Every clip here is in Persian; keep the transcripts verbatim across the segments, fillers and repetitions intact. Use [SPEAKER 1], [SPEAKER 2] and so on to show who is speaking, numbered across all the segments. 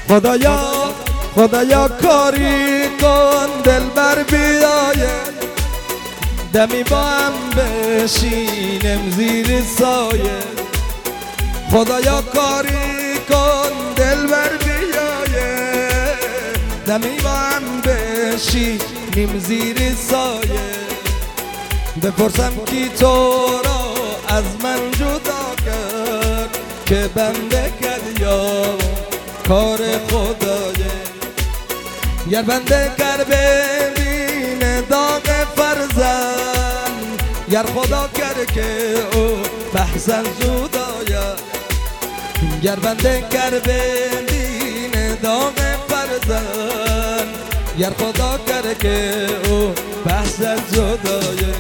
[SPEAKER 1] خدایا خدایا کاری کن دلبر بیایه دمی با هم بشینم زیر سایه خدایا کاری کن دلبر بیایه دمی با هم بشینیم زیر سایه بپرسم کی تو را از من جدا کرد که بنده کرد یا کار خدایه گر بنده کرد ببین داغ فرزند گر خدا کرد که او بحثن جدایه گر بنده کرد ببین داغ فرزند گر خدا کرد که او بحثن جدایه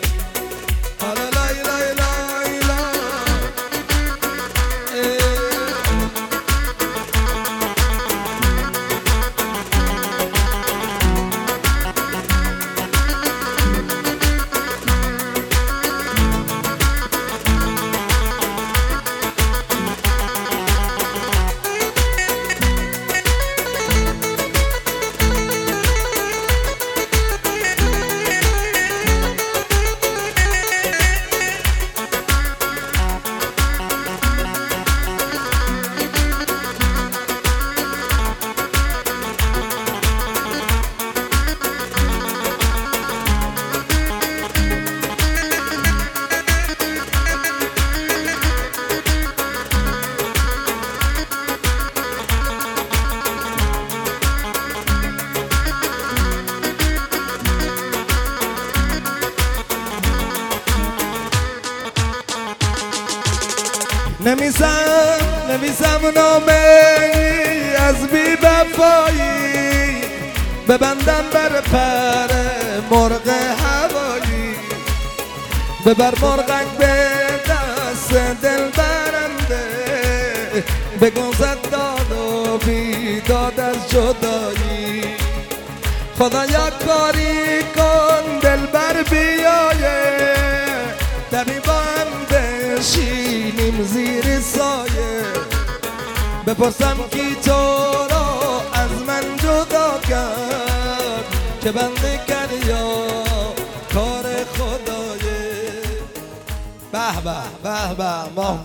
[SPEAKER 1] نمیسم نمیسم نامه از بی وفایی ببندم بر پر مرغ هوایی ببر مرغک به دست دل برنده بگذر داد و بیداد از جدایی خدایا کاری کن دلبر بیایه دمی با هم بشینیم زیر سایه بپرسم کی تو را از من جدا کرد که بنده کرد یا کار خدایه به به به به